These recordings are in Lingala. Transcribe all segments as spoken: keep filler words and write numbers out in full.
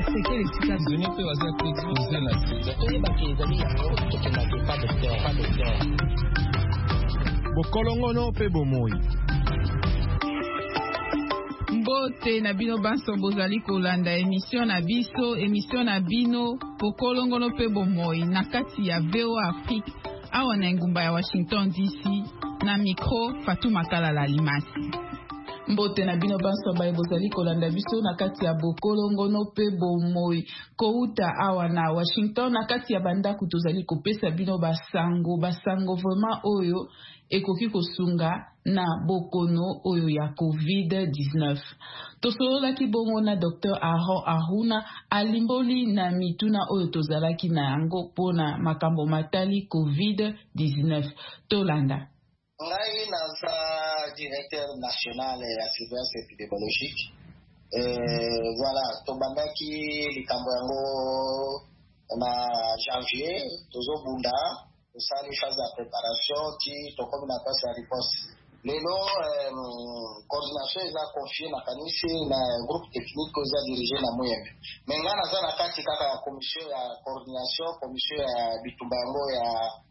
respecter les titres donné que vous avez exposé la Bokolongono pe bomoi. Mbote na bino banso bozali kolanda émission na biso émission na bino Bokolongono pe bomoi na kati ya V O Afrique awa na ngumba ya Washington D C na micro Fatou Makala la Limasi. Mbote na bino banso baye bozali kolanda biso na kati ya Bokolongono pe bomoi kouta awa na Washington na kati ya bandaku tozali kopesa bino basango basango vraiment oyo ekoki kosunga na bokono oyo ya covid dix-neuf. Tosololaki bongo na Docteur Aron Aruna alimboli na mituna oyo tozalaki na yango pona makambo matali covid dix-neuf. Tolanda. Ngai naza directeur national ya surveillance épidémiologique. Euh, voilà, tobandaki likambo yango na janvier, tozo bunda, tosali phase de préparation qui tokomi na passe ya riposte. Lelo euh, coordination eza confiée na kanisi na groupe technique ko eza dirigé na Muyembe. Menga naza na kati kaka ya commission ya coordination, commission ya bitumba yango ya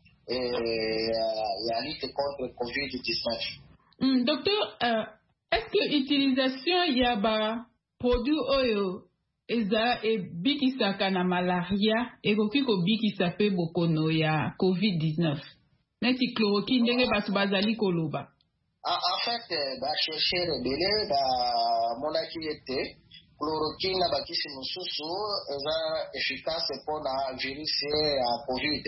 et la lutte contre covid dix-neuf. Mm, docteur, euh, est-ce que l'utilisation y a ba produit oyo eza e bikisaka na malaria et koki ko bikisa pe bokono ya covid dix-neuf? Neti chloroquine ndenge batu bazali koloba. En fait, ba chercher rebele ba monaki ete chloroquine ba kisi mususu eza efficace pour na virus ya covid.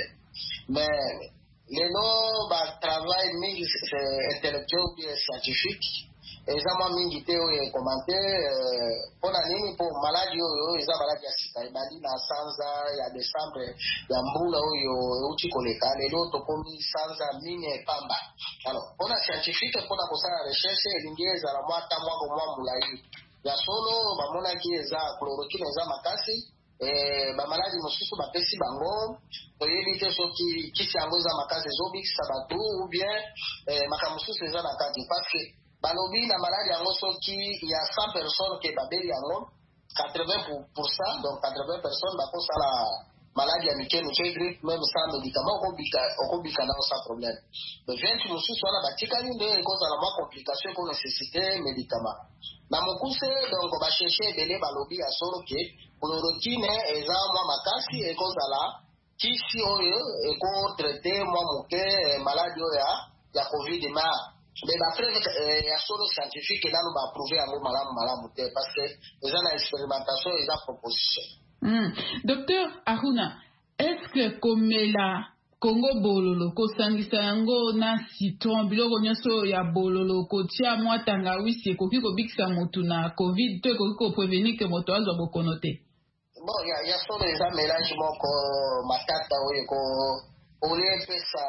Mais lelo ba travail mingi intellectuel et scientifique ezama mingi te oyo commenté pona nini po maladie oyo eza maladie ya sika ebandi na sanza ya décembre ya mbula oyo euti koleka lelo tokomi sanza mine epamba. Alors pona scientifique pona kosala recherche elingi ezala mwa ta mwa mwa mulai ya solo bamonaki eza chloroquine eza makasi. Eh, ba maladi mosusu bapesi bango toyebi te soki kisi yango eza makasi ezobikisa bato ou bien eh, makambo mosusu eza na kati parce que balobi na maladi yango soki ya cent personnes ke babeli yango quatre-vingts pour cent donc quatre-vingts personnes bakosala maladi ya mike mike grippe même sans médicament okobika okobika nao sans problème. Le vingt mosusu wana batikali nde ekozala mwa complication ko nécessité médicament. Na mokuse donc bacherche ebele balobi ya solo ke chloroquine eza mwa makasi ekozala kisi oyo ekotraite mwa moke maladi oyo ya covid ma mais d'après eh, ya solo scientifique nano baapprouve yango malamu malamu te parce que eza na expérimentation eza proposition. Mm. Docteur Aruna, est-ce que komela Congo bololo kosangisa yango na citron biloko nyonso ya bololo kotia mwa tangawisi ekoki kobikisa motu na covid to ekoki koprevenir ke moto azwa bokono te? Bon, ya ya solo eza mélange moko matata oyo ko olie pesa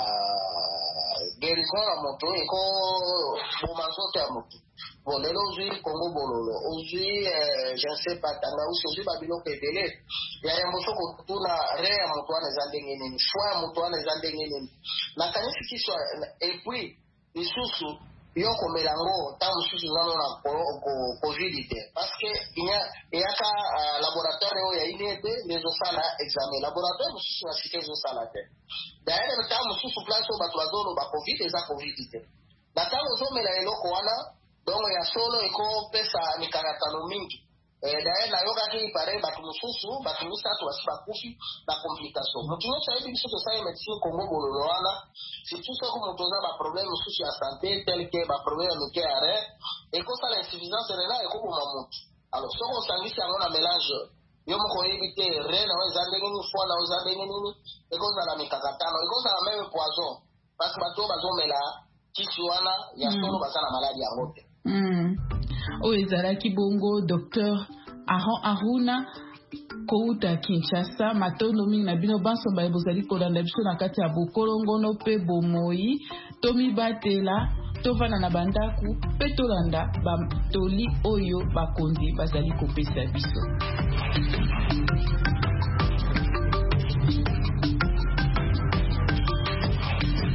guérison ya moto eko boma nzoto ya moto. Bon, lelo ozwi Congo bololo ozwi euh, je ne sais pas tangawisi ozwi babiloko ebele ya yango soko kutuna re ya moto wana eza ndenge nini foie ya moto wana eza ndenge nini nakanisi kiswa et puis lisusu yo komela ngo ta mosusu nano na covid te parce que eyaka uh, laboratoire oyo ya inebe nezosala examen laboratoire mosusu na sika ezosala te d'ailleurs ta mosusu place oyo bato bazoloba covid eza covid te na ntango ozomela eloko wana dongo ya solo ekopesa mikaratano mingi eh, d'ailleurs nayokaki pare bato mosusu bato misato basi bakufi na complication motu nyonso ayebi biso tosali médecine Congo bololo wana surtout soki moto oza baproblème mosusu ya santé tel ke baproblème ya mike ya rein ekosala insuffisance renale ekoboma motu. Alors soki osangisi yango na mélange yo moko oyebi te rein nao eza ndenge nini foie nao eza ndenge nini ekozala mikakatano ekozala meme poison parce que bato oyo bazomela kisi wana ya solo baza na maladi yango te. Mm. Oyo ezalaki bongo Docteur Aron Aruna kouta Kinshasa. Matondo mingi na bino banso baye bozali kolanda biso na kati ya Bokolongono pe bomoi tomi batela tovana na bandaku pe tolanda batoli oyo bakonzi bazali kopesa biso.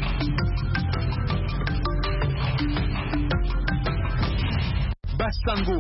Basango